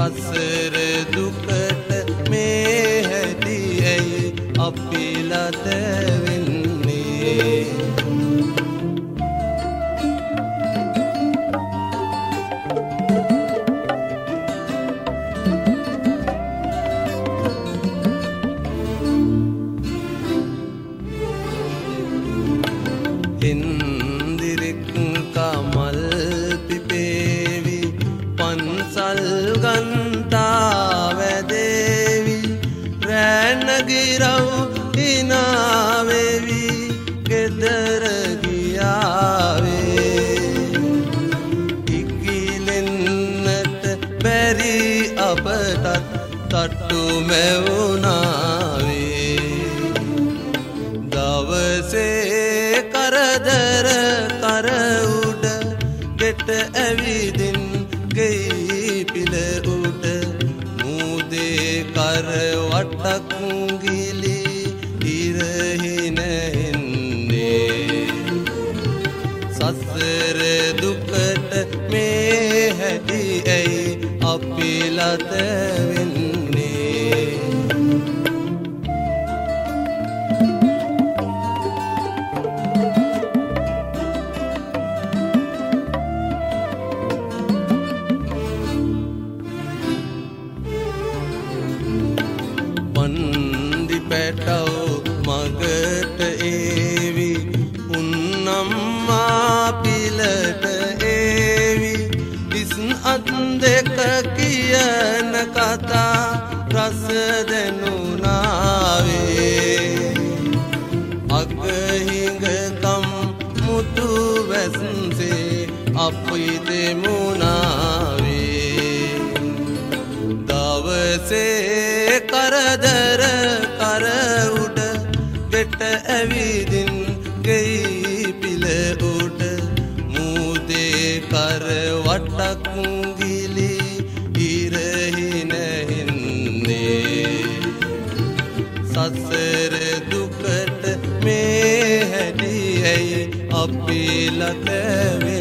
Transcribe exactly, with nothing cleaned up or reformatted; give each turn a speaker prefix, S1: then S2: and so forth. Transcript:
S1: සසර දුකට මේ හැටි ඇයි අපි ලත වෙන්නේ ඉන්දිරික් කමල් පිපේවි පන්සල් ගන්තා වැදේවි රැනගිරව් හිනාවෙවි ගෙදර ගියාවේ ඉකිලෙන්නට බැරි අපටත් තට්ටු මැවුනාවේ දවසේ කරදර කර උඩ ගෙට ඇවිදින් ගෙයි පිළ උඩ මූදේ කර වටක් ගිලි ඉරහි නැහෙන්නේ සසර දුකට මේ හැටි ඇයි අපි ලත වෙන්නේ වන්දි පැටව මගට ඒවි උන්නම්මා පිලට ඒවි ඉස්න් අත් දෙක කියන කතා රස දැනුනාවේ අගහිඟකම් මුතු වැස්සේ අපි දෙමුනාවේ දවසේ කරදර කර උඩ ගෙට ඇවිදින් ගෙයි පිළ උඩ මූදේ කර වටක් ගිලි ඉරහි නැහෙන්නේ සසර දුකට මේ හැටි ඇයි අපි ලත